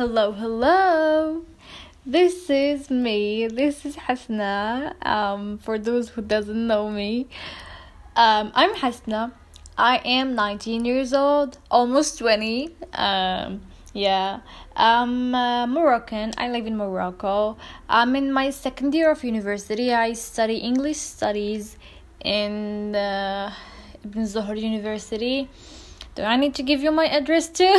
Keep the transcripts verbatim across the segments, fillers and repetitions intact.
Hello, hello. This is me. This is Hasna. Um, for those who doesn't know me, um, I'm Hasna. I am nineteen years old, almost twenty. Um, yeah. I'm uh, Moroccan. I live in Morocco. I'm in my second year of university. I study English studies in uh, Ibn Zohar University. Do I need to give you my address too?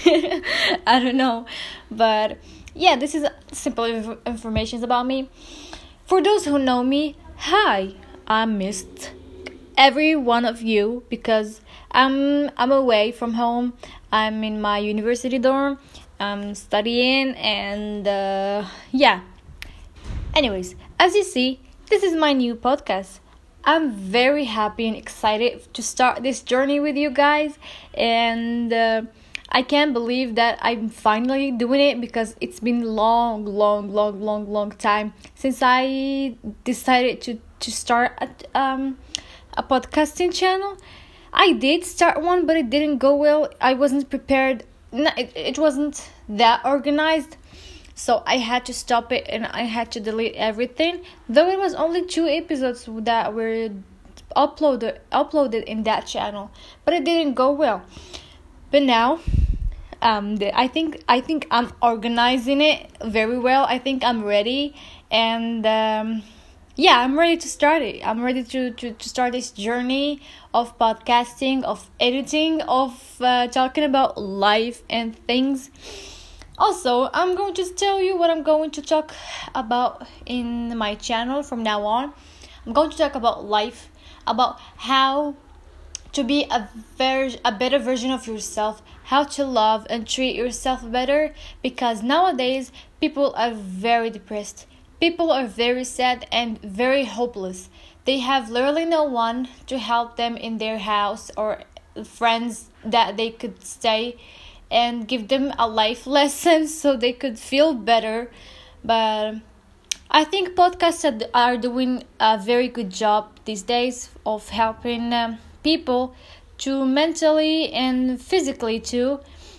I don't know. But yeah, this is simple inf- information about me. For those who know me, hi. I missed every one of you because I'm I'm away from home. I'm in my university dorm. I'm studying and uh, yeah. Anyways, as you see, this is my new podcast. I'm very happy and excited to start this journey with you guys, and uh, I can't believe that I'm finally doing it because it's been long, long, long, long, long time since I decided to to start a, um a podcasting channel. I did start one, but it didn't go well. I wasn't prepared. No, it, it wasn't that organized. So I had to stop it and I had to delete everything. Though it was only two episodes that were uploaded uploaded in that channel, but it didn't go well. But now, um, the, I think I think I'm organizing it very well. I think I'm ready, and um, yeah, I'm ready to start it. I'm ready to to, to start this journey of podcasting, of editing, of uh, talking about life and things. Also, I'm going to tell you what I'm going to talk about in my channel from now on. I'm going to talk about life, about how to be a ver- a better version of yourself, how to love and treat yourself better, because nowadays people are very depressed. People are very sad and very hopeless. They have literally no one to help them in their house or friends that they could stay and give them a life lesson so they could feel better. But I think podcasts are doing a very good job these days of helping um, people to mentally and physically too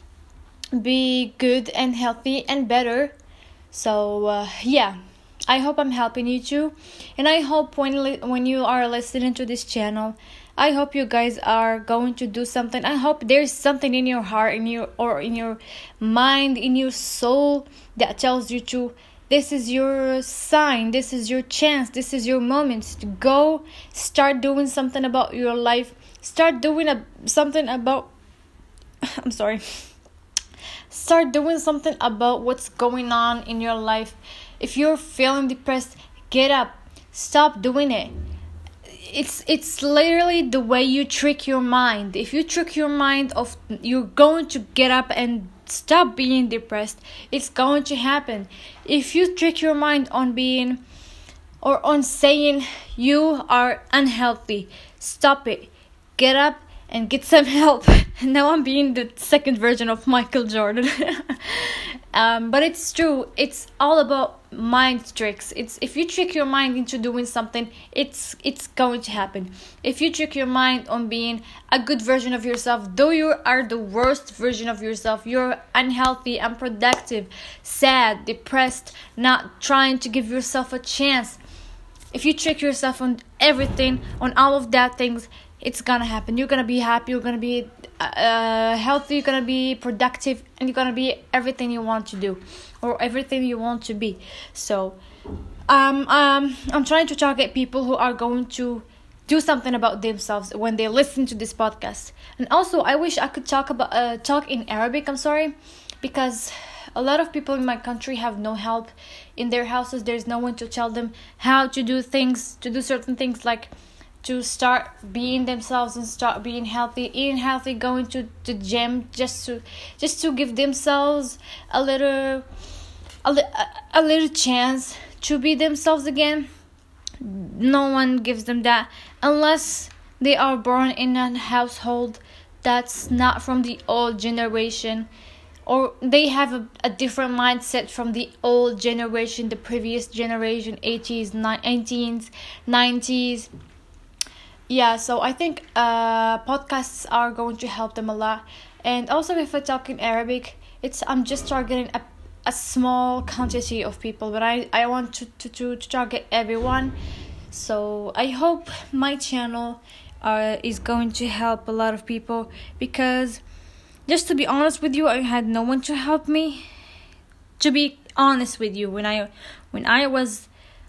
be good and healthy and better. So uh, yeah, I hope I'm helping you too, and I hope when li- when you are listening to this channel, I hope you guys are going to do something. I hope there's something in your heart, in your or in your mind, in your soul that tells you to. This is your sign. This is your chance. This is your moment to go start doing something about your life. Start doing a something about. I'm sorry. Start doing something about what's going on in your life. If you're feeling depressed, get up. Stop doing it. It's it's literally the way you trick your mind. If you trick your mind of you're going to get up and stop being depressed, it's going to happen. If you trick your mind on being or on saying you are unhealthy, stop it. Get up and get some help. Now I'm being the second version of Michael Jordan. um, but it's true. It's all about mind tricks. It's if you trick your mind into doing something, it's it's going to happen. If you trick your mind on being a good version of yourself, though you are the worst version of yourself, you're unhealthy, unproductive, sad, depressed, not trying to give yourself a chance. If you trick yourself on everything, on all of that things, it's gonna happen. You're gonna be happy. You're gonna be uh, healthy. You're gonna be productive, and you're gonna be everything you want to do, or everything you want to be. So, um, um, I'm trying to target people who are going to do something about themselves when they listen to this podcast. And also, I wish I could talk about uh, talk in Arabic. I'm sorry, because a lot of people in my country have no help in their houses. There's no one to tell them how to do things, to do certain things like to start being themselves and start being healthy, eating healthy, going to the gym just to just to give themselves a little a, li- a little chance to be themselves again. No one gives them that unless they are born in a household that's not from the old generation, or they have a, a different mindset from the old generation, the previous generation, eighties, nineties, nineties. Yeah, so I think uh, podcasts are going to help them a lot. And also, if I talk in Arabic, it's I'm just targeting a a small quantity of people, but I, I want to, to, to, to target everyone. So I hope my channel uh, is going to help a lot of people, because just to be honest with you, I had no one to help me. To be honest with you, when I when I was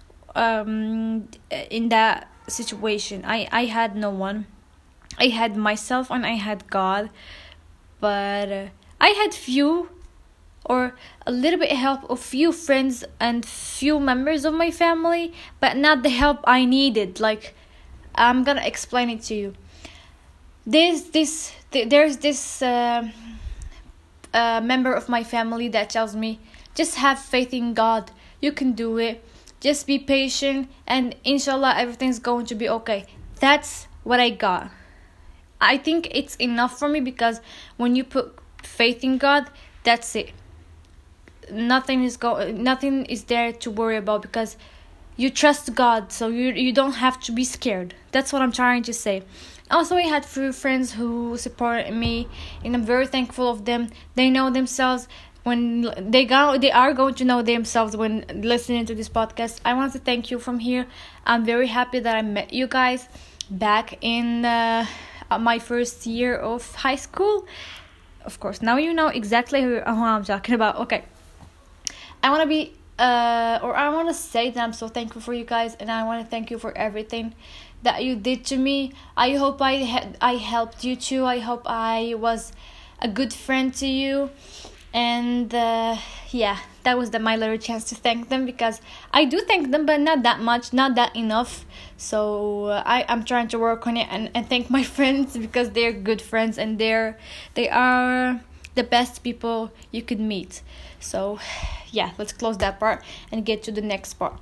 um, in that situation, I, I had no one. I had myself and I had God, but uh, I had few or a little bit help of few friends and few members of my family, but not the help I needed. Like, I'm gonna explain it to you. This this th- there's this uh, uh, member of my family that tells me, just have faith in God, you can do it, just be patient, and inshallah everything's going to be okay. That's what I got. I think it's enough for me, because when you put faith in God, that's it. Nothing is go nothing is there to worry about, because you trust God, so you you don't have to be scared. That's what I'm trying to say. Also, I had few friends who supported me, and I'm very thankful of them. They know themselves when they go they are going to know themselves when listening to this podcast. I want to thank you from here. I'm very happy that I met you guys back in uh, my first year of high school. Of course, now you know exactly who, who I'm talking about. Okay. I want to be, uh, or I want to say that I'm so thankful for you guys, and I want to thank you for everything that you did to me. I hope I had, I helped you too. I hope I was a good friend to you, and uh, yeah, that was the, my little chance to thank them, because I do thank them, but not that much, not that enough. So uh, I I'm trying to work on it and, and thank my friends, because they're good friends and they're they are the best people you could meet. So yeah, let's close that part and get to the next part.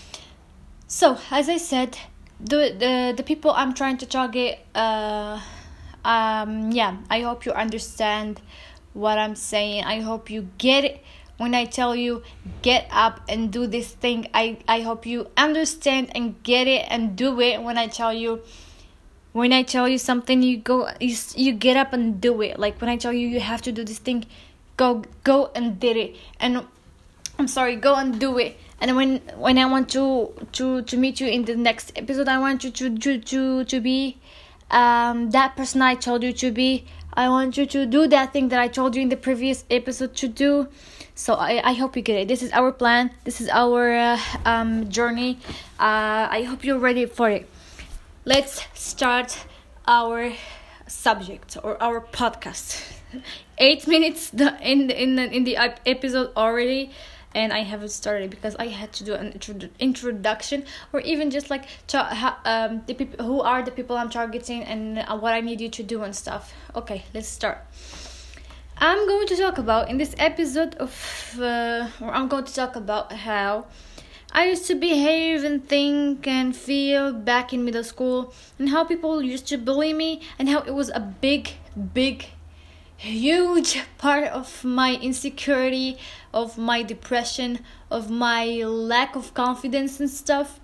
So as I said, the the, the people I'm trying to target, uh um yeah, I hope you understand what I'm saying. I hope you get it when I tell you get up and do this thing. I, I hope you understand and get it and do it when I tell you when I tell you something, you go you, you get up and do it. Like when I tell you you have to do this thing, go go and did it. And I'm sorry, go and do it. And when when I want to to to meet you in the next episode, I want you to to to, to be um that person I told you to be. I want you to do that thing that I told you in the previous episode to do. So I, I hope you get it. This is our plan. This is our uh, um journey. Uh, I hope you're ready for it. Let's start our subject or our podcast. Eight minutes in the, in the, in the episode already, and I haven't started because I had to do an introduction, or even just like um the people who are the people I'm targeting and what I need you to do and stuff. Okay, let's start. I'm going to talk about in this episode of, uh, or I'm going to talk about how I used to behave and think and feel back in middle school, and how people used to bully me, and how it was a big, big, huge part of my insecurity, of my depression, of my lack of confidence and stuff.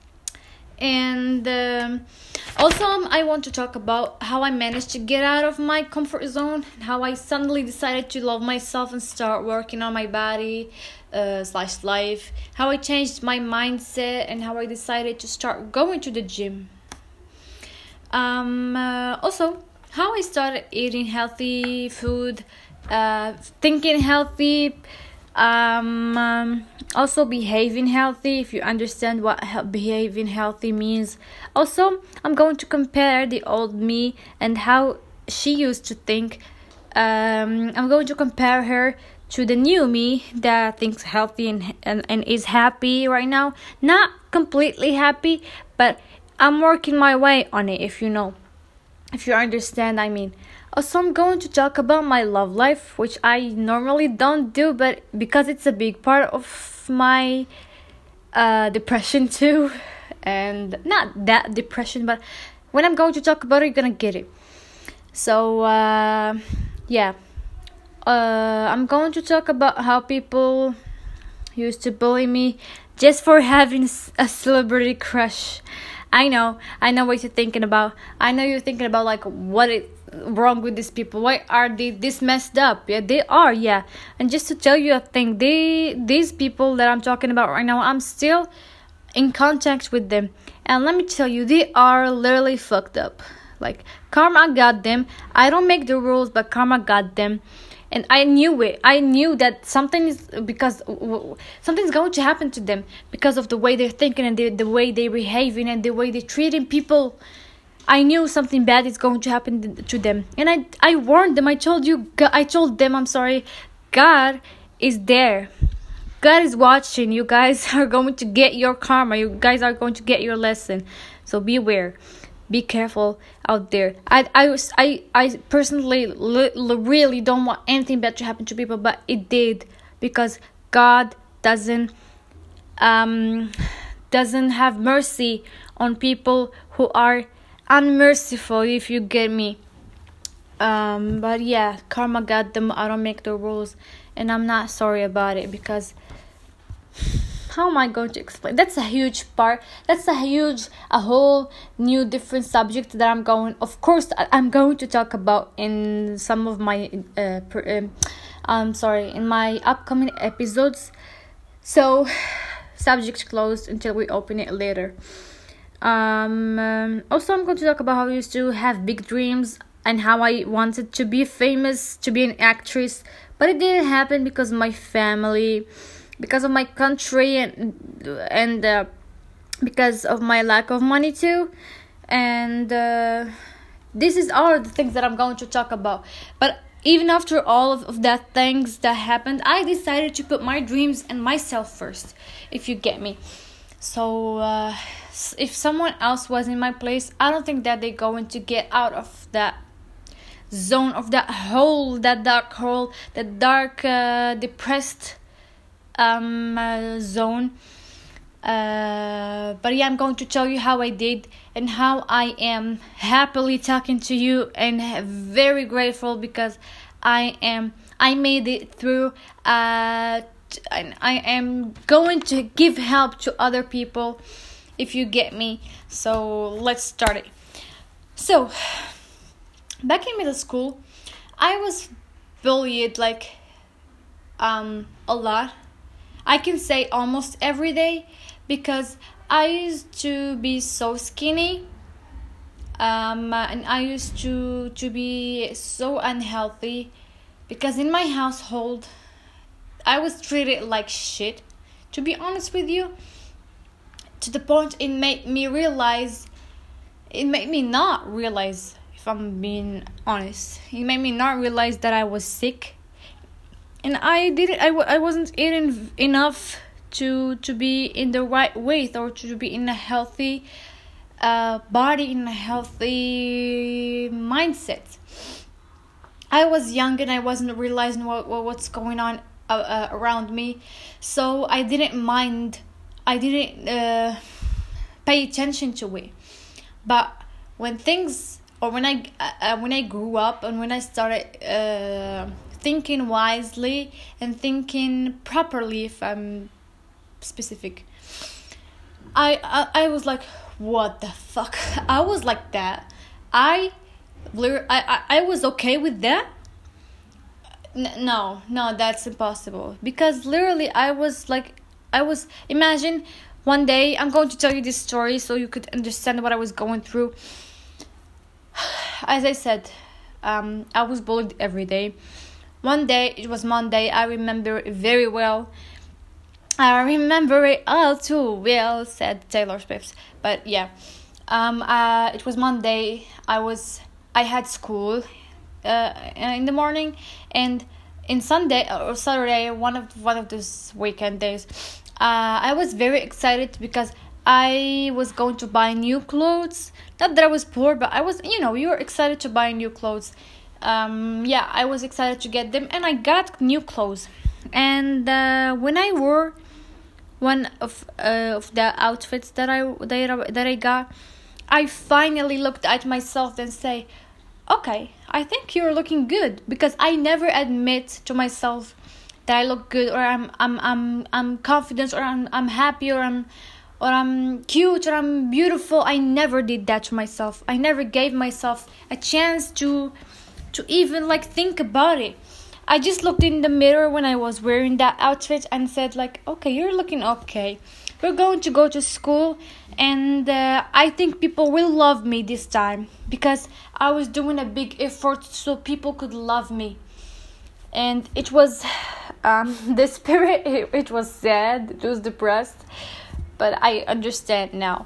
And um, also um, I want to talk about how I managed to get out of my comfort zone, and how I suddenly decided to love myself and start working on my body uh, slash life, how I changed my mindset, and how I decided to start going to the gym. Um, uh, also, how I started eating healthy food, uh, thinking healthy, um, um, also behaving healthy, if you understand what he- behaving healthy means. Also, I'm going to compare the old me and how she used to think. Um, I'm going to compare her to the new me that thinks healthy and, and, and is happy right now. Not completely happy, but I'm working my way on it, if you know. If you understand, I mean. Also, I'm going to talk about my love life, which I normally don't do, but because it's a big part of my uh, depression too. And not that depression, but when I'm going to talk about it, you're gonna get it. So, uh, yeah. Uh, I'm going to talk about how people used to bully me just for having a celebrity crush. I know, I know what you're thinking about. I know you're thinking about like what it wrong with these people? Why are they this messed up? Yeah, they are. Yeah, and just to tell you a thing, they these people that I'm talking about right now, I'm still in contact with them, and let me tell you, they are literally fucked up. Like, karma got them. I don't make the rules, but karma got them. And I knew it. I knew that something is because something's going to happen to them because of the way they're thinking and the, the way they're behaving and the way they're treating people. I knew something bad is going to happen to them, and I I warned them. I told you. I told them. I'm sorry. God is there. God is watching. You guys are going to get your karma. You guys are going to get your lesson. So beware. Be careful out there. I I was I I personally li- li- really don't want anything bad to happen to people, but it did, because God doesn't um doesn't have mercy on people who are unmerciful, if you get me. Um, but yeah, karma got them. I don't make the rules, and I'm not sorry about it, because how am I going to explain? That's a huge part. That's a huge, a whole new different subject that I'm going. Of course, I'm going to talk about in some of my, uh, per, um, I'm sorry, in my upcoming episodes. So, subject closed until we open it later. Um, um, also, I'm going to talk about how I used to have big dreams and how I wanted to be famous, to be an actress, but it didn't happen because of my family, because of my country, and and uh, because of my lack of money too. And uh, this is all the things that I'm going to talk about. But even after all of, of that things that happened, I decided to put my dreams and myself first, if you get me. So uh, if someone else was in my place, I don't think that they're going to get out of that zone, of that hole, that dark hole, that dark, uh, depressed um uh, zone. Uh, but yeah, I'm going to tell you how I did and how I am happily talking to you, and very grateful because I am I made it through. Uh, and I am going to give help to other people, if you get me. So let's start it. So back in middle school, I was bullied like um a lot. I can say almost every day, because I used to be so skinny, um, and I used to to be so unhealthy, because in my household I was treated like shit, to be honest with you, to the point it made me realize, it made me not realize, if I'm being honest, it made me not realize that I was sick. And I didn't. I, I wasn't eating enough to to be in the right weight, or to be in a healthy uh, body, in a healthy mindset. I was young and I wasn't realizing what, what what's going on uh, uh, around me, so I didn't mind. I didn't uh, pay attention to it. But when things, or when I uh, when I grew up, and when I started Uh, thinking wisely and thinking properly, if I'm specific, I, I I was like, what the fuck? I was like that. I I I was okay with that. No, no, that's impossible, because literally I was like, I was, imagine one day, I'm going to tell you this story so you could understand what I was going through. As I said, um, I was bullied every day. One day, it was Monday, I remember it very well. I remember it all too well, said Taylor Swift. But yeah, um, uh, it was Monday. I was, I had school uh, in the morning, and in Sunday or Saturday, one of one of those weekend days, uh, I was very excited because I was going to buy new clothes. Not that I was poor, but I was, you know, you were excited to buy new clothes. Um, yeah, I was excited to get them, and I got new clothes. And uh, when I wore one of uh, of the outfits that I that I, that I got, I finally looked at myself and say, "Okay, I think you're looking good," because I never admit to myself that I look good, or I'm I'm I'm I'm confident, or I'm I'm happy, or I'm or I'm cute, or I'm beautiful. I never did that to myself. I never gave myself a chance to to even like think about it. I just looked in the mirror when I was wearing that outfit and said like, okay, you're looking okay. We're going to go to school, and uh, I think people will love me this time because I was doing a big effort so people could love me. And it was um, the spirit, it, it was sad, it was depressed, but I understand now.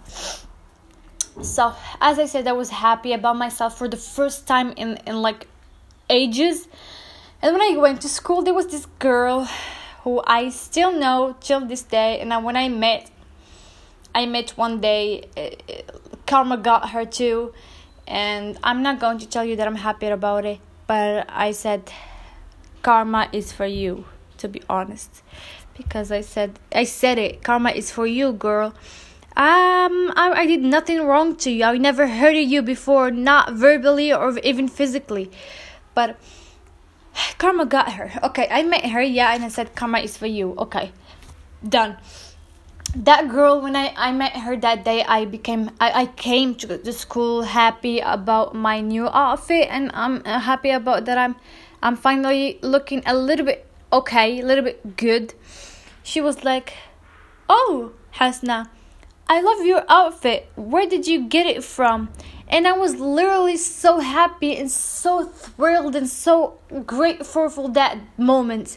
So as I said, I was happy about myself for the first time in, in like ages. And when I went to school, there was this girl who I still know till this day. And when I met, I met one day, uh, karma got her too. And I'm not going to tell you that I'm happy about it, but I said, karma is for you, to be honest. Because I said, I said it, karma is for you, girl. Um, I, I did nothing wrong to you. I never hurted you before, not verbally or even physically. But karma got her. Okay, I met her, yeah, and I said, karma is for you. Okay, done. That girl, when I, I met her that day, I became, I, I came to the school happy about my new outfit, and I'm happy about that I'm, I'm finally looking a little bit okay, a little bit good. She was like, oh, Hasna, I love your outfit. Where did you get it from? And I was literally so happy and so thrilled and so grateful for that moment.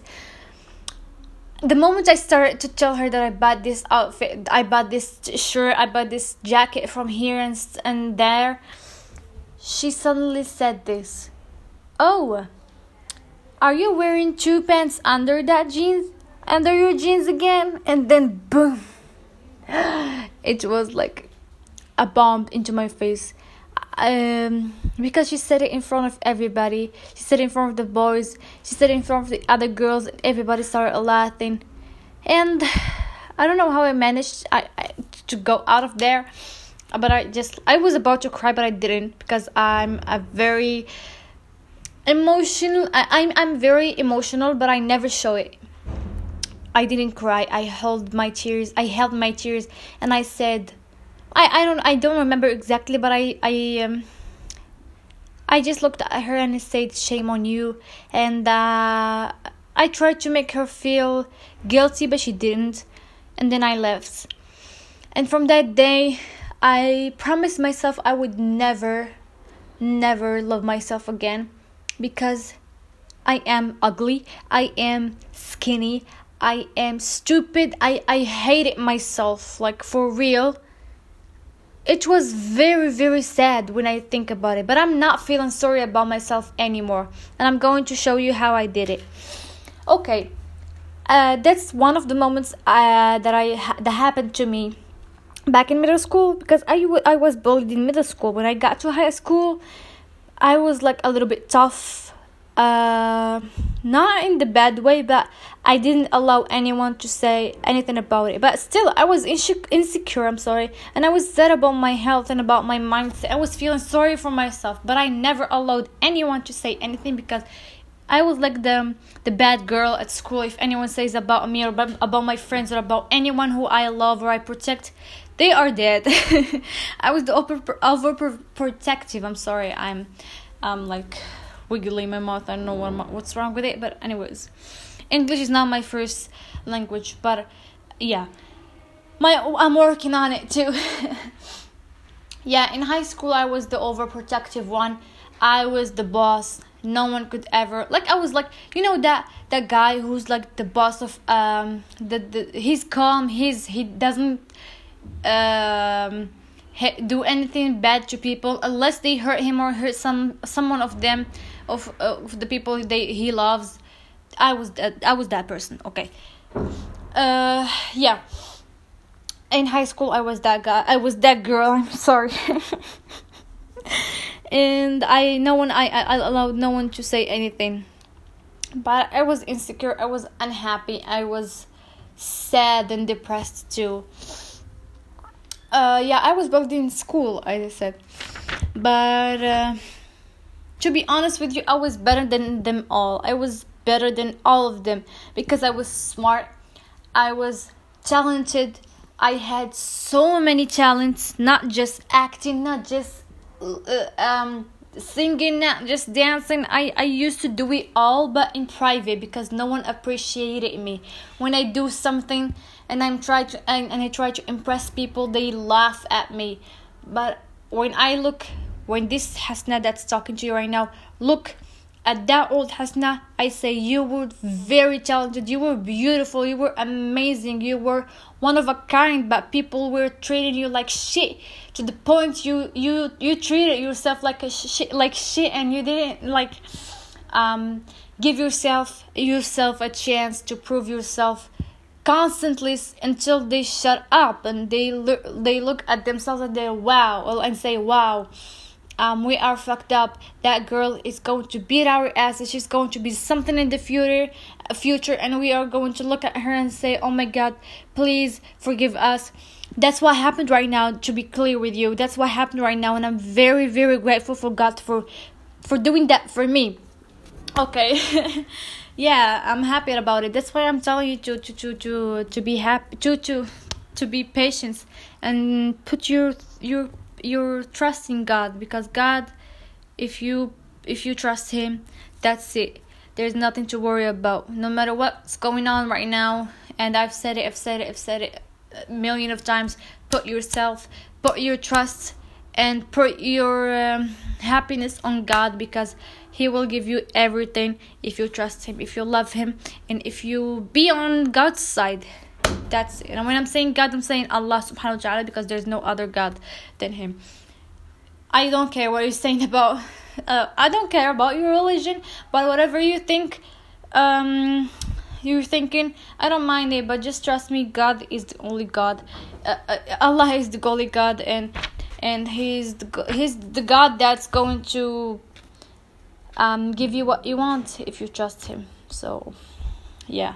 The moment I started to tell her that I bought this outfit, I bought this shirt, I bought this jacket from here and, and there, she suddenly said this. Oh, are you wearing two pants under that jeans? Under your jeans again? And then boom. It was like a bomb into my face. Um, because she said it in front of everybody. She said it in front of the boys. She said it in front of the other girls. And everybody started laughing. And I don't know how I managed I, I, to go out of there. But I just, I was about to cry, but I didn't. Because I'm a very emotional, I, I'm, I'm very emotional, but I never show it. I didn't cry. I held my tears. I held my tears. And I said, I, I don't I don't remember exactly, but I I um I just looked at her and I said, shame on you. And uh, I tried to make her feel guilty, but she didn't. And then I left. And from that day, I promised myself I would never, never love myself again. Because I am ugly. I am skinny. I am stupid. I, I hated myself, like for real. It was very, very sad when I think about it. But I'm not feeling sorry about myself anymore. And I'm going to show you how I did it. Okay. Uh, that's one of the moments uh, that I ha- that happened to me back in middle school. Because I, w- I was bullied in middle school. When I got to high school, I was like a little bit tough. Uh, not in the bad way, but I didn't allow anyone to say anything about it. But still, I was inse- insecure, I'm sorry. And I was sad about my health and about my mindset. I was feeling sorry for myself. But I never allowed anyone to say anything because I was like the the bad girl at school. If anyone says about me or about, about my friends or about anyone who I love or I protect, they are dead. I was the over overprotective. I'm sorry. I'm um like wiggling my mouth. I don't know what what's wrong with it. But anyways, English is not my first language. But yeah, my I'm working on it too. Yeah, in high school I was the overprotective one. I was the boss. No one could ever like. I was like, you know that that guy who's like the boss of um the, the he's calm. He's he doesn't um he, do anything bad to people unless they hurt him or hurt some someone of them of, uh, of the people they he loves. I was that I was that person. Okay. Uh yeah. In high school I was that guy. I was that girl. I'm sorry. And I no one I, I allowed no one to say anything. But I was insecure, I was unhappy, I was sad and depressed too. Uh yeah, I was bullied in school, I said. But uh, to be honest with you, I was better than them all. I was better than all of them because I was smart, I was talented, I had so many talents, not just acting, not just uh, um singing, not just dancing. I, I used to do it all, but in private, because no one appreciated me. When I do something and I'm try to and, and I try to impress people, they laugh at me. But when I look, when this Hasna that's talking to you right now, look at that old Hasna, I say you were very talented, you were beautiful, you were amazing, you were one of a kind, but people were treating you like shit, to the point you you you treated yourself like a shit, like shit, and you didn't like um give yourself yourself a chance to prove yourself constantly, until they shut up and they look they look at themselves and they wow and say wow. Um, we are fucked up. That girl is going to beat our asses. She's going to be something in the future, future, and we are going to look at her and say, "Oh my God, please forgive us." That's what happened right now. To be clear with you, that's what happened right now, and I'm very, very grateful for God for, for doing that for me. Okay, yeah, I'm happy about it. That's why I'm telling you to to to to, to be happy, to to to be patient, and put your your. your trust in God, because God, if you if you trust Him, that's it. There's nothing to worry about, no matter what's going on right now. And I've said it, I've said it, I've said it a million of times. Put yourself, put your trust, and put your um, happiness on God, because He will give you everything if you trust Him, if you love Him, and if you be on God's side. That's it. And when I'm saying God, I'm saying Allah subhanahu wa ta'ala, because there's no other God than Him. I don't care what you're saying about uh, I don't care about your religion, but whatever you think um you're thinking, I don't mind it, but just trust me, God is the only God. uh, uh, Allah is the only God, and and he's the he's the God that's going to um give you what you want if you trust Him. So yeah,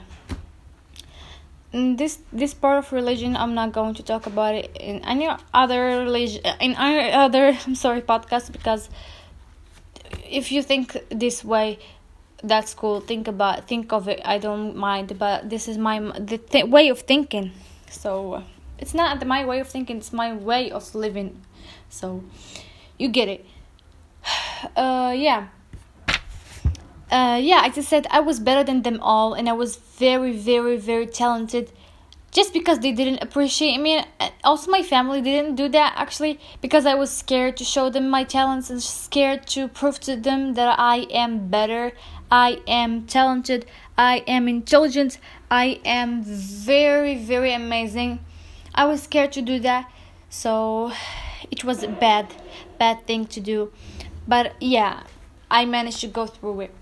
in this this part of religion, I'm not going to talk about it in any other religion, in any other I'm sorry podcast, because if you think this way, that's cool. Think about think of it. I don't mind, but this is my the th- way of thinking. So it's not my way of thinking; it's my way of living. So you get it. Uh, yeah. Uh, yeah, I just said I was better than them all, and I was very, very, very talented, just because they didn't appreciate me. Also, my family didn't do that, actually, because I was scared to show them my talents and scared to prove to them that I am better, I am talented, I am intelligent, I am very, very amazing. I was scared to do that, so it was a bad, bad thing to do. But yeah, I managed to go through it.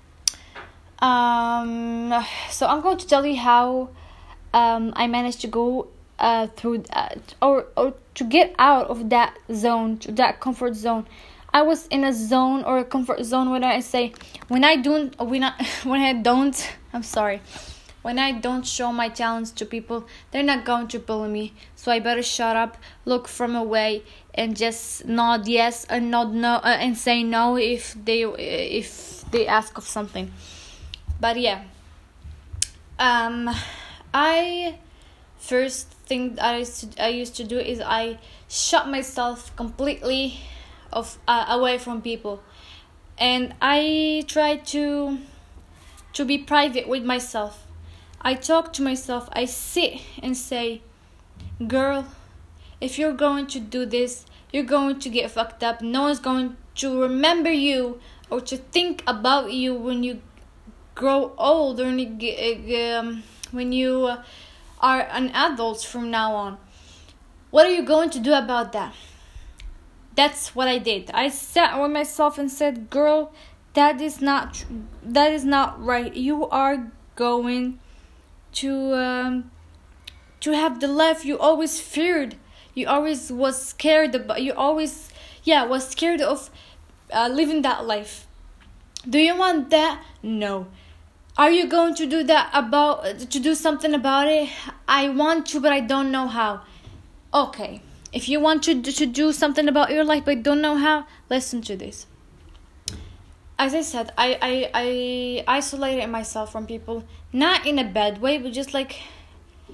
Um, so I'm going to tell you how um, I managed to go uh, through that, or or to get out of that zone, to that comfort zone. I was in a zone or a comfort zone when I say when I don't when I when I don't I'm sorry when I don't show my talents to people, they're not going to bully me. So I better shut up, look from away, and just nod yes and nod no uh, and say no if they if they ask of something. But yeah, um, I first thing that I used to, I used to do is I shut myself completely of uh, away from people, and I try to to be private with myself. I talk to myself. I sit and say, "Girl, if you're going to do this, you're going to get fucked up. No one's going to remember you or to think about you when you grow old, or when you, um, when you uh, are an adult from now on. What are you going to do about that?" That's what I did. I sat with myself and said, "Girl, that is not that is not right. You are going to um, to have the life you always feared. You always was scared about. You always yeah was scared of uh, living that life. Do you want that? No. Are you going to do that about to do something about it? I want to, but I don't know how. Okay, if you want to to do something about your life but don't know how, listen to this. As I said, I I, I isolated myself from people, not in a bad way, but just like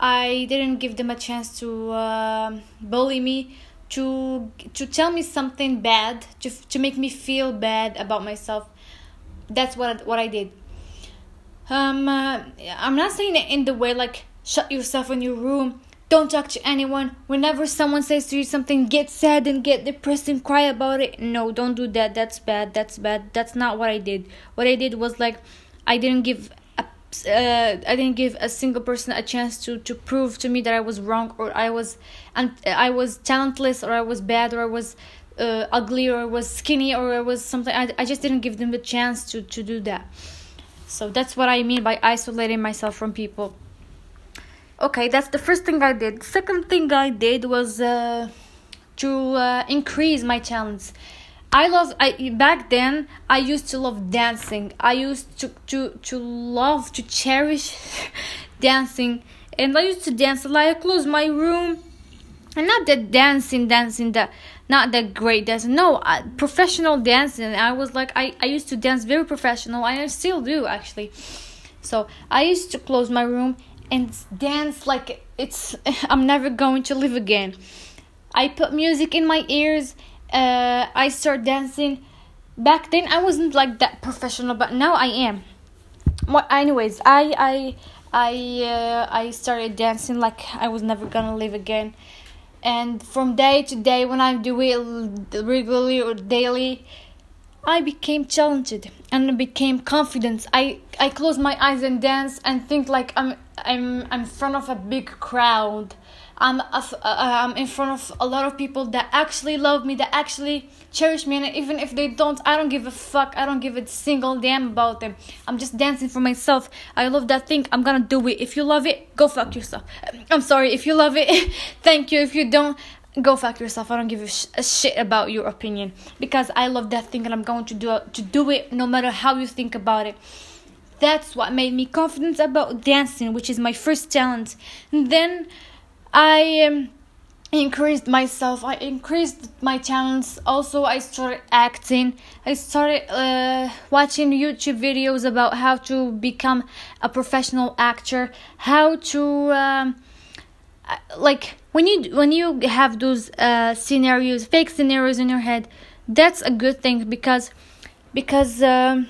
I didn't give them a chance to uh, bully me, to to tell me something bad, to to make me feel bad about myself. That's what what I did. Um, uh, I'm not saying it in the way like shut yourself in your room, don't talk to anyone. Whenever someone says to you something, get sad and get depressed and cry about it. No, don't do that. That's bad. That's bad. That's not what I did. What I did was like, I didn't give a, uh, I didn't give a single person a chance to, to prove to me that I was wrong, or I was, and I was talentless, or I was bad, or I was uh, ugly, or I was skinny, or I was something. I I just didn't give them the chance to to do that. So that's what I mean by isolating myself from people. Okay, that's the first thing I did. Second thing I did was uh, to uh, increase my talents. I love. I back then I used to love dancing. I used to to to love to cherish dancing, and I used to dance a lot. I closed my room, and not that dancing, dancing that not that great dancing. No, uh, professional dancing. I was like I I used to dance very professional. I still do actually. So I used to close my room and dance like it's I'm never going to live again. I put music in my ears. Uh, I start dancing. Back then I wasn't like that professional, but now I am. Well, anyways, I I I uh, I started dancing like I was never gonna live again. And from day to day, when I do it regularly or daily, I became talented and I became confident. I, I close my eyes and dance and think like I'm I'm I'm in front of a big crowd. I'm uh, I'm in front of a lot of people that actually love me, that actually cherish me, and even if they don't, I don't give a fuck. I don't give a single damn about them. I'm just dancing for myself. I love that thing. I'm gonna do it. If you love it, go fuck yourself. I'm sorry. If you love it, thank you. If you don't, go fuck yourself. I don't give a, sh- a shit about your opinion, because I love that thing and I'm going to do it, to do it no matter how you think about it. That's what made me confident about dancing, which is my first talent. And then I um, increased myself. I increased my talents. Also, I started acting. I started uh, watching YouTube videos about how to become a professional actor, how to um, like when you when you have those uh, scenarios, fake scenarios in your head. That's a good thing, because because um,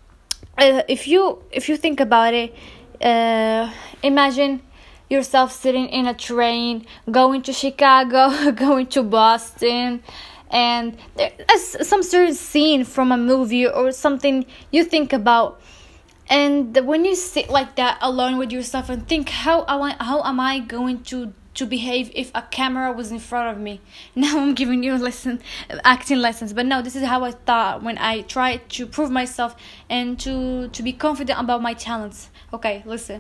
uh, if you if you think about it, uh, imagine yourself sitting in a train going to Chicago, going to Boston, and there's some sort of scene from a movie or something you think about. And when you sit like that alone with yourself and think, how am I, how am I going to, to behave if a camera was in front of me? Now I'm giving you a lesson, acting lessons. But no, this is how I thought when I tried to prove myself and to, to be confident about my talents. Okay, listen.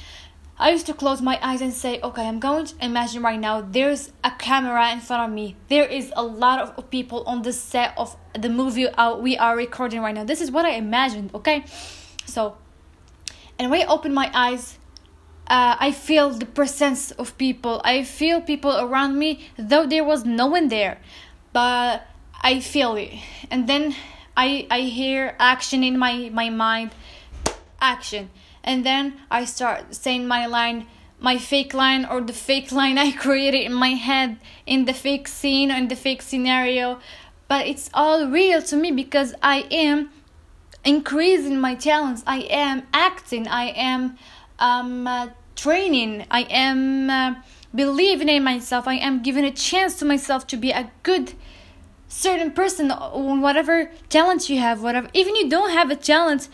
I used to close my eyes and say, okay, I'm going to imagine right now there's a camera in front of me. There is a lot of people on the set of the movie we are recording right now. This is what I imagined, okay? So, and when I open my eyes, uh, I feel the presence of people. I feel people around me, though there was no one there. But I feel it. And then I I hear action in my, my mind. Action. And then I start saying my line, my fake line, or the fake line I created in my head in the fake scene or in the fake scenario. But it's all real to me because I am increasing my talents. I am acting. I am um, uh, training. I am uh, believing in myself. I am giving a chance to myself to be a good certain person, whatever talent you have, whatever. Even you don't have a talent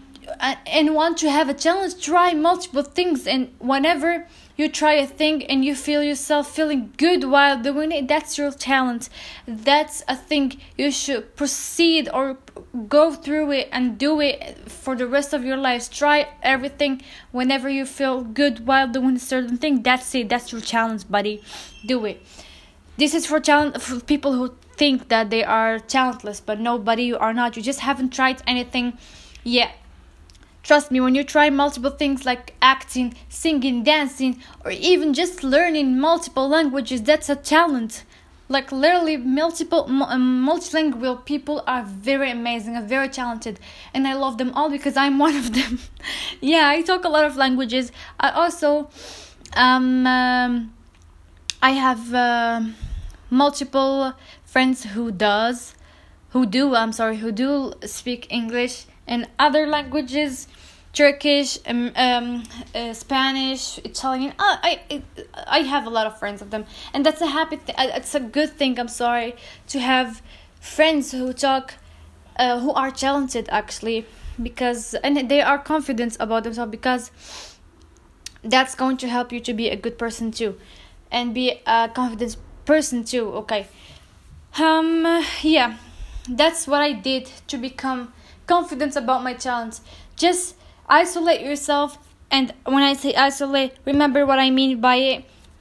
and want to have a challenge, try multiple things, and whenever you try a thing and you feel yourself feeling good while doing it, that's your talent. That's a thing you should proceed or go through it and do it for the rest of your lives. Try everything whenever you feel good while doing a certain thing. That's it. That's your challenge, buddy. Do it. This is for talent for people who think that they are talentless, but nobody, you are not. You just haven't tried anything yet. Trust me, when you try multiple things like acting, singing, dancing, or even just learning multiple languages, that's a talent. Like literally multiple, multilingual people are very amazing and very talented. And I love them all because I'm one of them. Yeah, I talk a lot of languages. I also Um, um I have uh, multiple friends who does, who do. I'm sorry, who do speak English and other languages, Turkish, um, um uh, Spanish, Italian. Uh, I I I have a lot of friends of them, and that's a happy. Th- uh, it's a good thing. I'm sorry to have friends who talk, uh, who are talented actually, because and they are confident about themselves, because that's going to help you to be a good person too, and be a confident person too. Okay. Um. Yeah, that's what I did to become confident about my talents. Just isolate yourself, and when I say isolate, remember what I mean by it.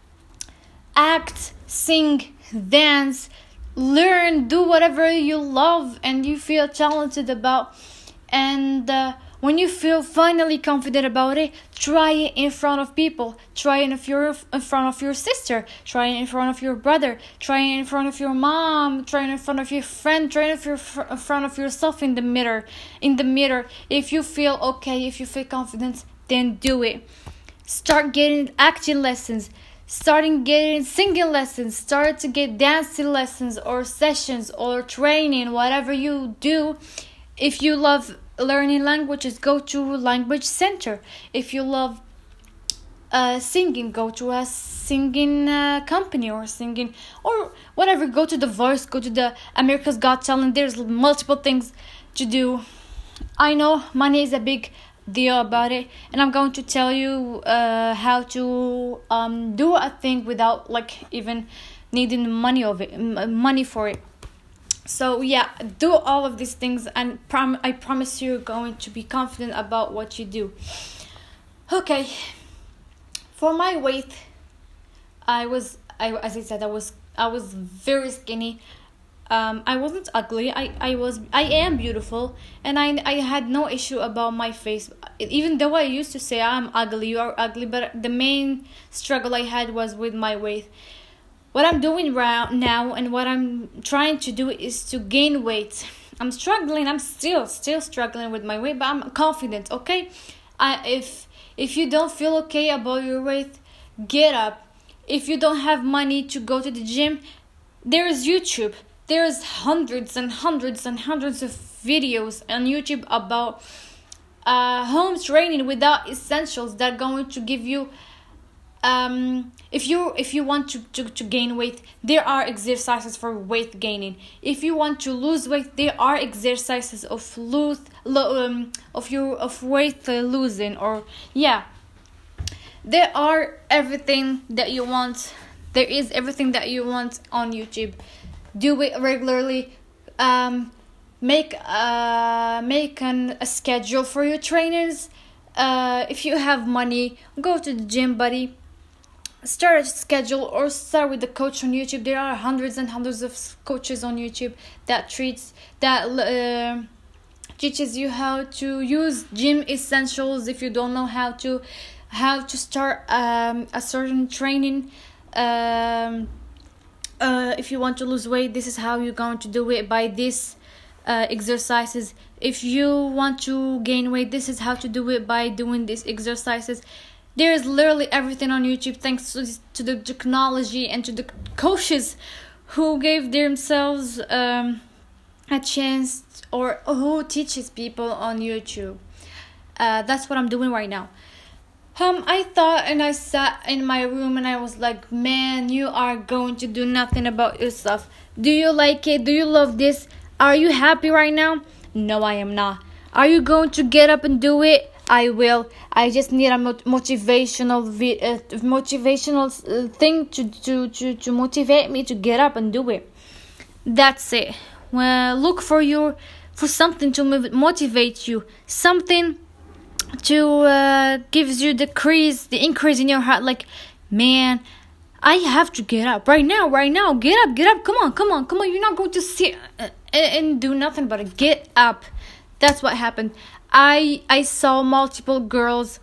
Act, sing, dance, learn, do whatever you love and you feel talented about, and uh, when you feel finally confident about it, try it in front of people. Try it if you're in front of your sister. Try it in front of your brother. Try it in front of your mom. Try it in front of your friend. Try it in front of yourself in the mirror. In the mirror. If you feel okay, if you feel confident, then do it. Start getting acting lessons. Starting getting singing lessons. Start to get dancing lessons or sessions or training. Whatever you do. If you love learning languages, go to a language center. If you love uh, singing, go to a singing uh, company or singing or whatever. Go to The Voice, go to the America's Got Talent. There's multiple things to do. I know money is a big deal about it, and I'm going to tell you uh, how to um, do a thing without like even needing money of it, money for it. So yeah, do all of these things, and prom- I promise you're going to be confident about what you do. Okay, for my weight, I was, I as I said, I was, I was very skinny. Um, I wasn't ugly. I, I was, I am beautiful, and I, I had no issue about my face. Even though I used to say I'm ugly, you are ugly, but the main struggle I had was with my weight. What I'm doing right now and what I'm trying to do is to gain weight. I'm struggling. I'm still still struggling with my weight, but I'm confident. Okay, I, if if you don't feel okay about your weight, get up. If you don't have money to go to the gym, there is YouTube. There's hundreds and hundreds and hundreds of videos on YouTube about uh, home training without essentials that are going to give you. Um, if you if you want to, to, to gain weight, there are exercises for weight gaining. If you want to lose weight, there are exercises of lose lo, um, of your of weight uh, losing, or yeah, there are everything that you want. There is everything that you want on YouTube. Do it regularly. Um, make uh make an, a schedule for your trainers. Uh, if you have money, go to the gym, buddy. Start a schedule or start with the coach on YouTube. There are hundreds and hundreds of coaches on YouTube that treats that uh, teaches you how to use gym essentials if you don't know how to how to start um, a certain training. Um, uh, if you want to lose weight, this is how you're going to do it, by this uh, exercises. If you want to gain weight, this is how to do it, by doing these exercises. There is literally everything on YouTube, thanks to, to the technology and to the coaches who gave themselves um, a chance, or who teaches people on YouTube. Uh, that's what I'm doing right now. Um, I thought, and I sat in my room and I was like, man, you are going to do nothing about yourself. Do you like it? Do you love this? Are you happy right now? No, I am not. Are you going to get up and do it? I will. I just need a motivational vi- uh, motivational uh, thing to, to, to, to motivate me to get up and do it. That's it. Well, look for your for something to motivate you, something to uh, gives you the increase the increase in your heart. Like, man, I have to get up right now, right now. Get up, get up. Come on, come on, come on. You're not going to sit and, and do nothing but get up. That's what happened. I I saw multiple girls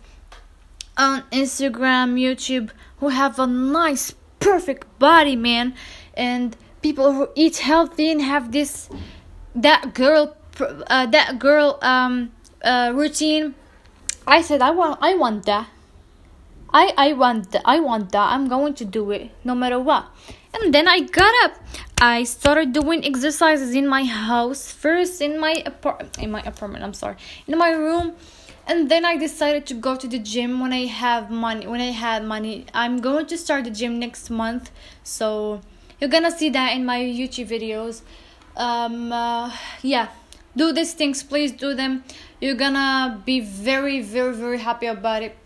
on Instagram, YouTube, who have a nice, perfect body, man, and people who eat healthy and have this that girl uh, that girl um uh, routine. I said I want I want that. I I want th- I want that. I'm going to do it no matter what. And then I got up. I started doing exercises in my house first, in my apart in my apartment. I'm sorry, in my room, and then I decided to go to the gym when I have money. When I had money, I'm going to start the gym next month. So you're gonna see that in my YouTube videos. Um, uh, yeah, do these things. Please do them. You're gonna be very, very, very happy about it.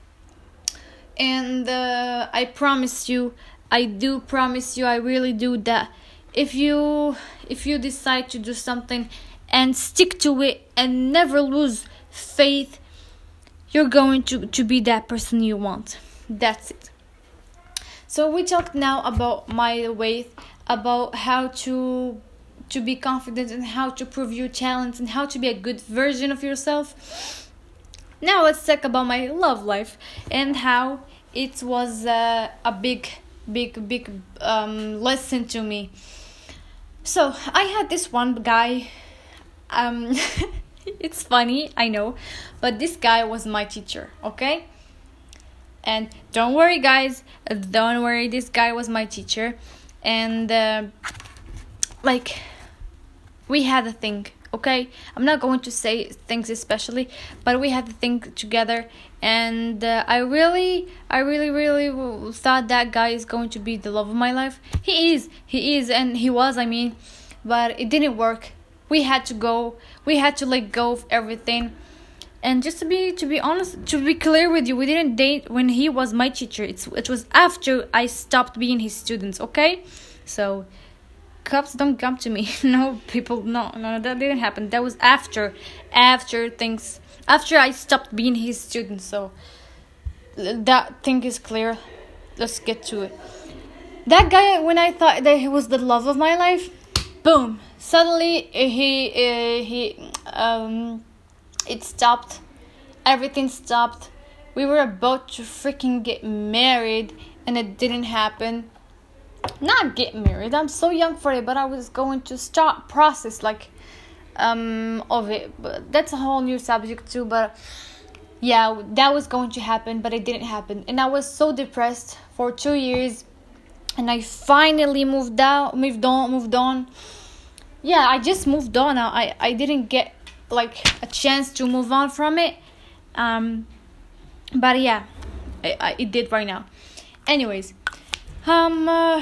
And uh, I promise you, I do promise you, I really do that. If you if you decide to do something and stick to it and never lose faith, you're going to, to be that person you want. That's it. So we talked now about my weight, about how to to be confident and how to prove your talents and how to be a good version of yourself. Now let's talk about my love life and how it was uh, a big, big, big um, lesson to me. So I had this one guy. Um, it's funny, I know, but this guy was my teacher. Okay, and don't worry, guys. Don't worry. This guy was my teacher, and uh, like we had a thing. Okay, I'm not going to say things especially, but we had to think together, and uh, I really, I really, really thought that guy is going to be the love of my life. He is, he is, and he was. I mean, but it didn't work. We had to go. We had to let go of everything. And just to be, to be honest, to be clear with you, we didn't date when he was my teacher. It's, it was after I stopped being his students. Okay, so. Cops don't come to me. No, people, no, no, that didn't happen. That was after, after things, after I stopped being his student. So that thing is clear. Let's get to it. That guy, when I thought that he was the love of my life, boom! Suddenly he, uh, he, um, it stopped. Everything stopped. We were about to freaking get married, and it didn't happen. Not get married, I'm so young for it, but I was going to start process like um of it, but that's a whole new subject too. But yeah, that was going to happen, but it didn't happen, and I was so depressed for two years, and I finally moved out moved on moved on yeah, I just moved on. I I didn't get like a chance to move on from it, um but yeah, I, I, it did right now. Anyways, Um, uh,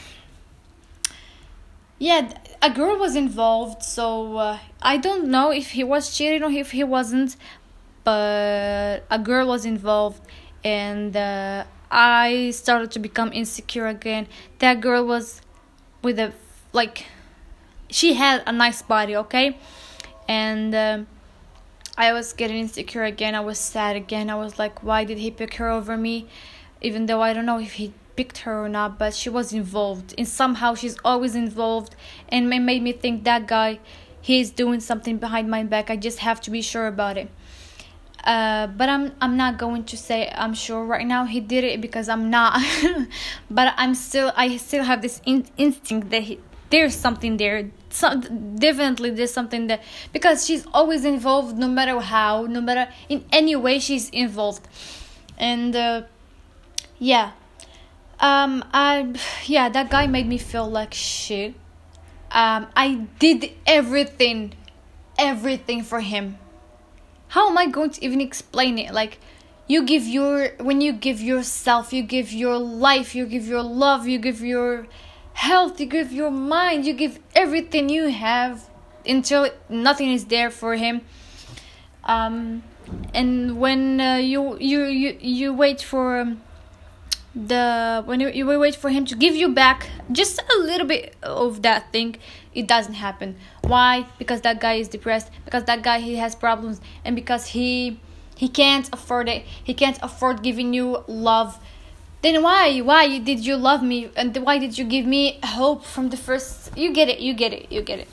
yeah, a girl was involved, so uh, I don't know if he was cheating or if he wasn't, but a girl was involved, and uh, I started to become insecure again. That girl was with a, like, she had a nice body, okay, and uh, I was getting insecure again. I was sad again. I was like, why did he pick her over me? Even though I don't know if he picked her or not, but she was involved, and somehow she's always involved, and it made me think that guy, he's doing something behind my back. I just have to be sure about it. Uh, but I'm I'm not going to say I'm sure right now he did it, because I'm not. But I'm still I still have this in- instinct that he, there's something there. So, definitely there's something there, because she's always involved, no matter how, no matter in any way she's involved, and uh, yeah. Um, I, yeah, that guy made me feel like shit. Um, I did everything, everything for him. How am I going to even explain it? Like, you give your, when you give yourself, you give your life, you give your love, you give your health, you give your mind, you give everything you have until nothing is there for him. Um, and when uh, you, you, you, you wait for... Um, the when you, you wait for him to give you back just a little bit of that thing, it doesn't happen. Why? Because that guy is depressed, because that guy, he has problems, and because he he can't afford it. He can't afford giving you love. Then why why did you love me, and why did you give me hope from the first? You get it you get it you get it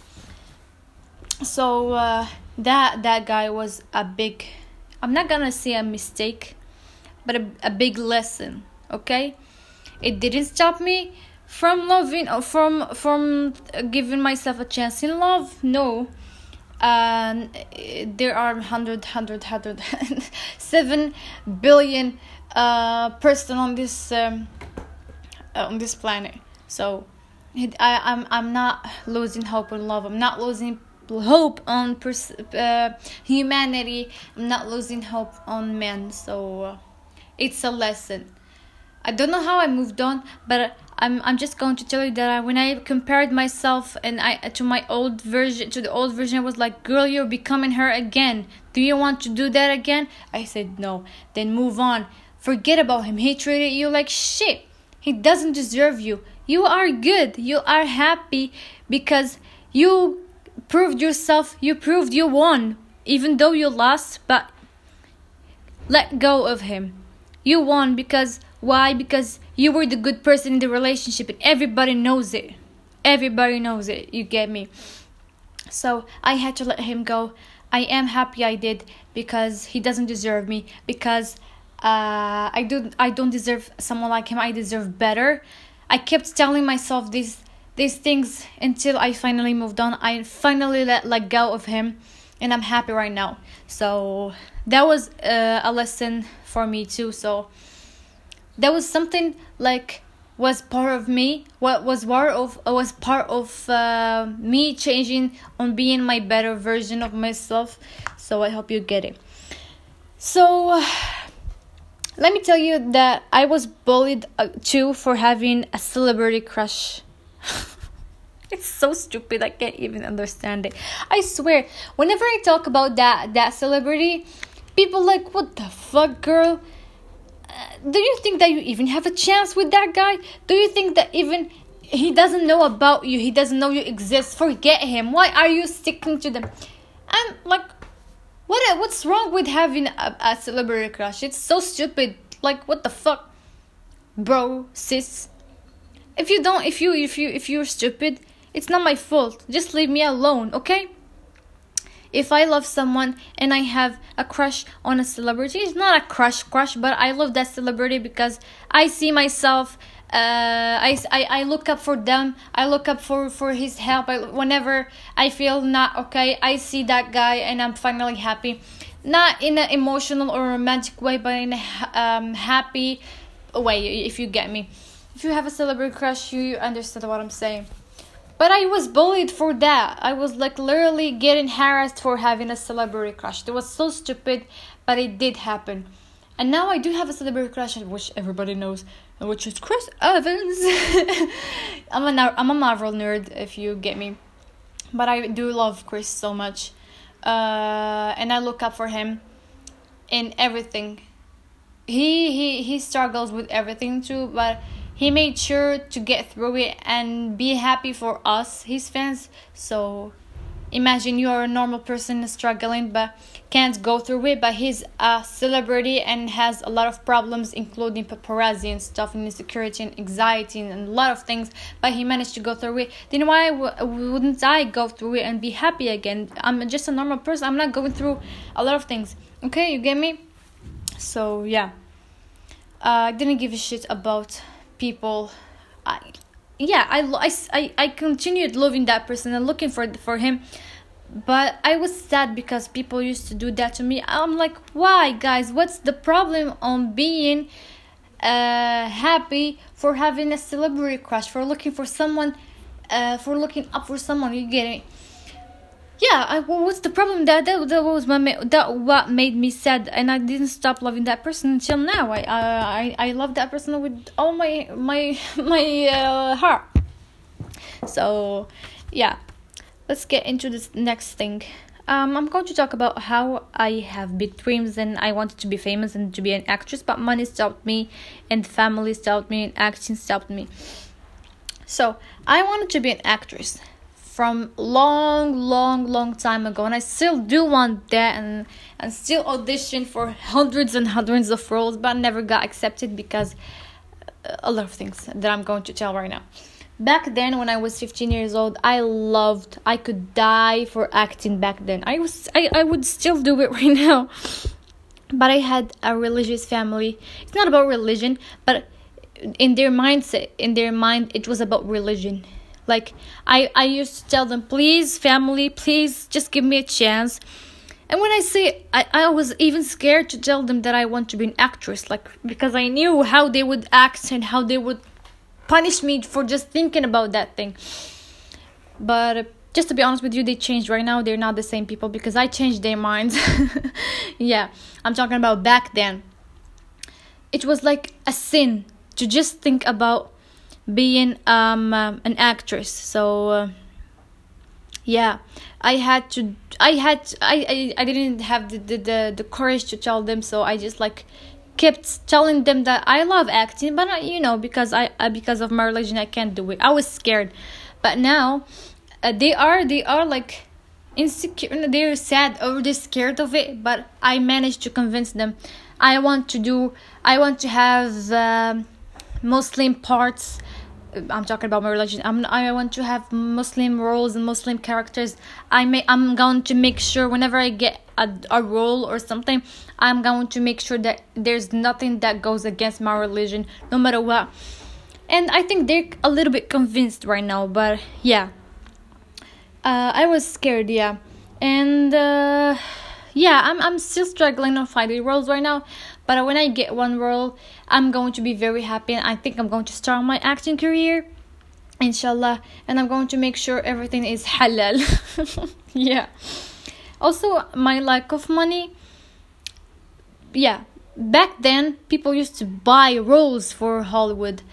So uh, that that guy was a big, I'm not gonna say a mistake, but a, a big lesson. Okay, it didn't stop me from loving or from from giving myself a chance in love. No, um, there are hundred, hundred, hundred, seven billion uh, person on this um, uh, on this planet. So it, I I'm I'm not losing hope on love. I'm not losing hope on pers- uh, humanity. I'm not losing hope on men. So uh, it's a lesson. I don't know how I moved on, but I'm I'm just going to tell you that I, when I compared myself and I to my old version to the old version, I was like, "Girl, you're becoming her again. Do you want to do that again?" I said no. Then move on. Forget about him. He treated you like shit. He doesn't deserve you. You are good. You are happy because you proved yourself. You proved you won, even though you lost. But let go of him. You won because why? Because you were the good person in the relationship and everybody knows it. Everybody knows it. You get me? So I had to let him go. I am happy I did because he doesn't deserve me. Because uh, I do. I don't deserve someone like him. I deserve better. I kept telling myself these these things until I finally moved on. I finally let let go of him, and I'm happy right now. So that was uh, a lesson for me too. So that was something like was part of me. What was part of was part of uh, me changing on being my better version of myself. So I hope you get it. So uh, let me tell you that I was bullied uh, too for having a celebrity crush. It's so stupid. I can't even understand it. I swear, whenever I talk about that that celebrity, people like, what the fuck, girl? Uh, do you think that you even have a chance with that guy? Do you think that even he doesn't know about you? He doesn't know you exist. Forget him. Why are you sticking to them? I'm like, what? What's wrong with having a, a celebrity crush? It's so stupid. Like, what the fuck, bro, sis? If you don't, if you, if you, if you're stupid, it's not my fault. Just leave me alone, okay? If I love someone and I have a crush on a celebrity, it's not a crush crush, but I love that celebrity because I see myself, uh, I, I, I look up for them, I look up for, for his help. I, whenever I feel not okay, I see that guy and I'm finally happy. Not in an emotional or romantic way, but in a um, happy way, if you get me. If you have a celebrity crush, you, you understand what I'm saying. But I was bullied for that. I was like literally getting harassed for having a celebrity crush. It was so stupid, but it did happen. And now I do have a celebrity crush, which everybody knows, which is Chris Evans. I'm a I'm a Marvel nerd, if you get me. But I do love Chris so much, uh, and I look up for him in everything. He he he struggles with everything too, but he made sure to get through it and be happy for us, his fans. So imagine you are a normal person struggling but can't go through it, but he's a celebrity and has a lot of problems, including paparazzi and stuff, and insecurity and anxiety and a lot of things, but he managed to go through it. Then why w- wouldn't I go through it and be happy again? I'm just a normal person. I'm not going through a lot of things. Okay, you get me? So yeah, uh, I didn't give a shit about people. I yeah I, I, I continued loving that person and looking for for him, but I was sad because people used to do that to me. I'm like, why, guys? What's the problem on being uh happy for having a celebrity crush, for looking for someone, uh for looking up for someone? You get it? Yeah, I, well, what's the problem? That that, that was my that what made me sad, and I didn't stop loving that person until now. I I I love that person with all my my my uh, heart. So, yeah, let's get into this next thing. Um, I'm going to talk about how I have big dreams and I wanted to be famous and to be an actress, but money stopped me, and family stopped me, and acting stopped me. So I wanted to be an actress from long, long, long time ago, and I still do want that, and and still audition for hundreds and hundreds of roles, but I never got accepted because a lot of things that I'm going to tell right now. Back then, when I was fifteen years old, I loved, I could die for acting back then. I was, I, I would still do it right now, but I had a religious family. It's not about religion, but in their mindset, in their mind, it was about religion. Like, I, I used to tell them, please, family, please, just give me a chance. And when I say, I, I was even scared to tell them that I want to be an actress, like, because I knew how they would act and how they would punish me for just thinking about that thing. But uh, just to be honest with you, they changed. Right now they're not the same people because I changed their minds. Yeah, I'm talking about back then. It was like a sin to just think about being um uh, an actress. So uh, yeah, I had to I had to, I, I I didn't have the, the the the courage to tell them, so I just like kept telling them that I love acting, but I, you know, because I uh, because of my religion I can't do it. I was scared. But now uh, they are they are like insecure, they're sad or they're scared of it, but I managed to convince them. I want to do I want to have um, Muslim parts. I'm talking about my religion. I'm, I want to have Muslim roles and Muslim characters. I may, I'm going to make sure whenever I get a, a role or something, I'm going to make sure that there's nothing that goes against my religion, no matter what. And I think they're a little bit convinced right now, but yeah. Uh, I was scared, yeah. And uh, yeah, I'm I'm still struggling on finding roles right now. But when I get one role, I'm going to be very happy. And I think I'm going to start my acting career, inshallah. And I'm going to make sure everything is halal. Yeah. Also, my lack of money. Yeah. Back then, people used to buy roles for Hollywood.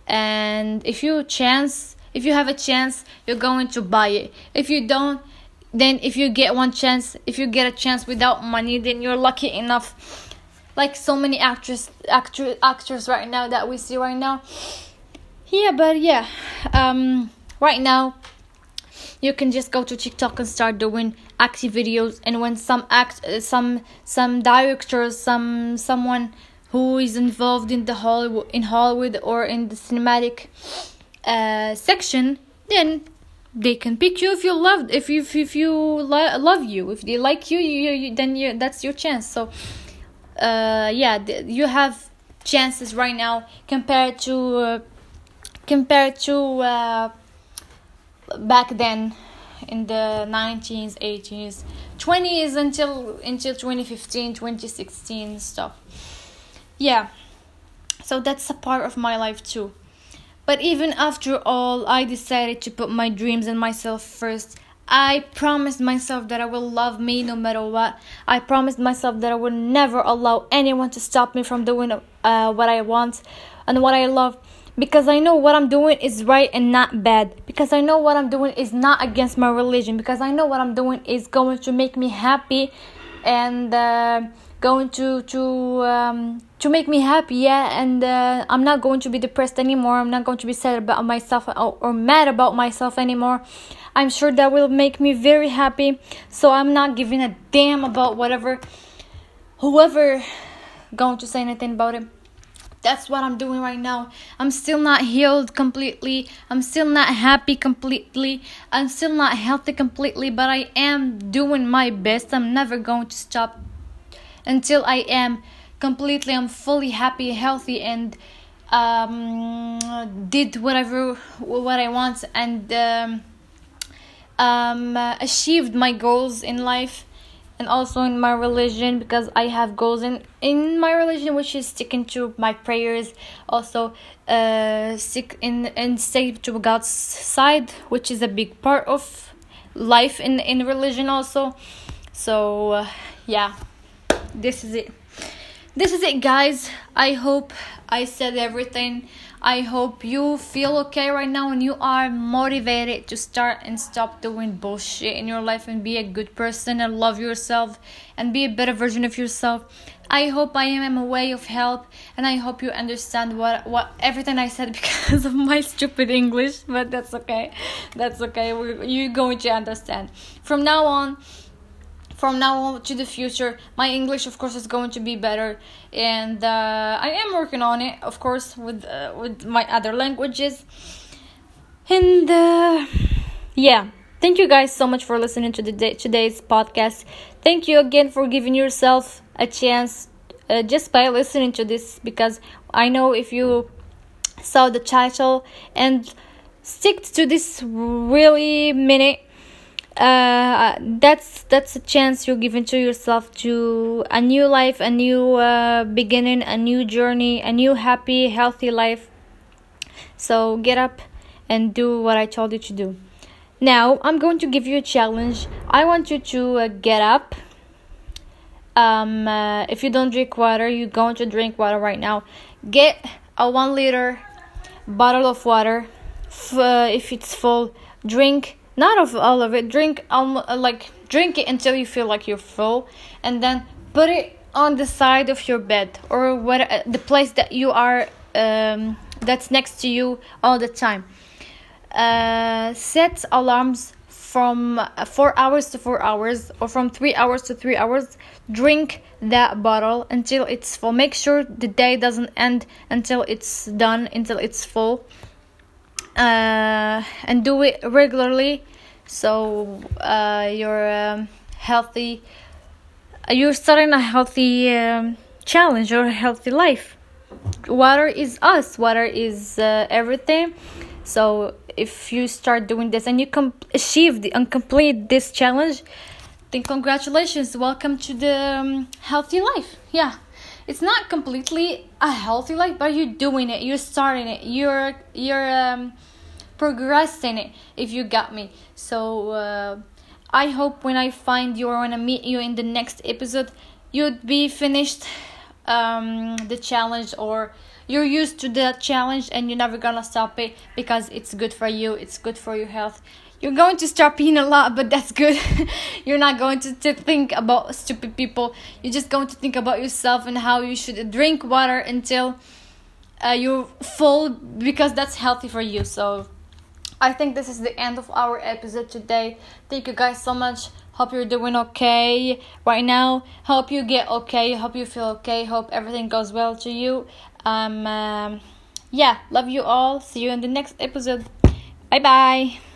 And if you chance, if you have a chance, you're going to buy it. If you don't, then if you get one chance, if you get a chance without money, then you're lucky enough. Like so many actors, actor, actors right now that we see right now. Yeah, but yeah, um, right now you can just go to TikTok and start doing acting videos. And when some act, uh, some some directors, some someone who is involved in the Hollywood, in Hollywood or in the cinematic uh, section, then they can pick you if you love, if you if you lo- love you, if they like you, you, you then you that's your chance. So. Uh, yeah, th- you have chances right now compared to uh, compared to uh, back then in the nineties, eighties, twenties until until twenty fifteen, twenty sixteen stuff. Yeah, so that's a part of my life too. But even after all, I decided to put my dreams and myself first. I promised myself that I will love me no matter what. I promised myself that I would never allow anyone to stop me from doing uh, what I want and what I love. Because I know what I'm doing is right and not bad. Because I know what I'm doing is not against my religion. Because I know what I'm doing is going to make me happy. And uh, going to to um, to make me happy, yeah. And uh, I'm not going to be depressed anymore. I'm not going to be sad about myself or, or mad about myself anymore. I'm sure that will make me very happy. So I'm not giving a damn about whatever, whoever going to say anything about it. That's what I'm doing right now. I'm still not healed completely. I'm still not happy completely. I'm still not healthy completely. But I am doing my best. I'm never going to stop until I am completely, I'm fully happy, healthy, and um, did whatever, what I want, and um, um, uh, achieved my goals in life. And also in my religion, because I have goals in, in my religion, which is sticking to my prayers. Also, uh, stick in and stay to God's side, which is a big part of life in in religion also. So uh, yeah, this is it. This is it, guys. I hope I said everything. I hope you feel okay right now and you are motivated to start and stop doing bullshit in your life and be a good person and love yourself and be a better version of yourself. I hope I am a way of help, and I hope you understand what, what everything I said because of my stupid English, but that's okay. That's okay. We're, you're going to understand. From now on, From now on to the future, my English, of course, is going to be better, and uh, I am working on it, of course, with uh, with my other languages. And uh, yeah, thank you guys so much for listening to the day, today's podcast. Thank you again for giving yourself a chance uh, just by listening to this, because I know if you saw the title and stick to this really minute. uh, that's that's a chance you're giving to yourself, to a new life, a new uh, beginning, a new journey, a new happy, healthy life. So get up and do what I told you to do. Now I'm going to give you a challenge. I want you to uh, get up. Um, uh, if you don't drink water, you're going to drink water right now. Get a one liter bottle of water. F- uh, if it's full, drink. Not of all of it. Drink um, like drink it until you feel like you're full, and then put it on the side of your bed, or what uh, the place that you are um, that's next to you all the time. Uh, set alarms from uh, four hours to four hours, or from three hours to three hours. Drink that bottle until it's full. Make sure the day doesn't end until it's done, until it's full. Uh, and do it regularly, so uh, you're um, healthy. You're starting a healthy um, challenge or a healthy life. Water is us. Water is uh, everything. So if you start doing this and you com- achieve the, and complete this challenge, then congratulations. Welcome to the um, healthy life. Yeah. It's not completely a healthy life, but you're doing it. You're starting it. You're you're um, progressing it. If you got me. So uh, I hope when I find you or when I meet you in the next episode, you'd be finished um, the challenge, or you're used to the challenge and you're never gonna stop it because it's good for you. It's good for your health. You're going to start peeing a lot, but that's good. You're not going to, to think about stupid people. You're just going to think about yourself and how you should drink water until uh, you're full, because that's healthy for you. So I think this is the end of our episode today. Thank you guys so much. Hope you're doing okay right now. Hope you get okay. Hope you feel okay. Hope everything goes well to you. Um, um yeah, love you all. See you in the next episode. Bye bye.